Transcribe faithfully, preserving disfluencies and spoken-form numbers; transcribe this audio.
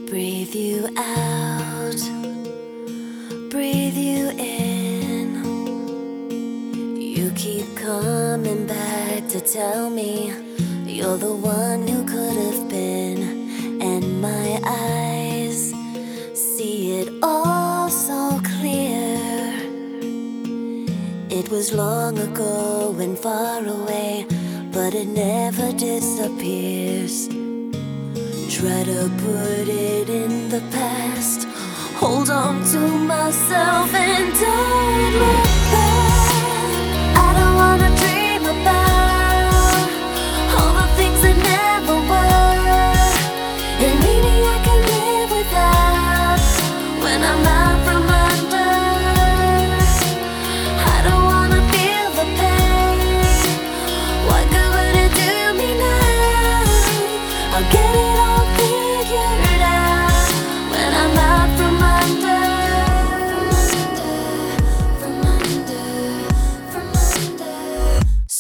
Breathe you out, breathe you in. You keep coming back to tell me you're the one who could have been, and my eyes see it all so clear. It was long ago and far away, but it never disappears. Try to put it in the past, hold on to myself and don't look back. I don't wanna dream about all the things that never were, and maybe I can live without when I'm out from under. I don't wanna feel the pain. What good would it do me now? I'll get it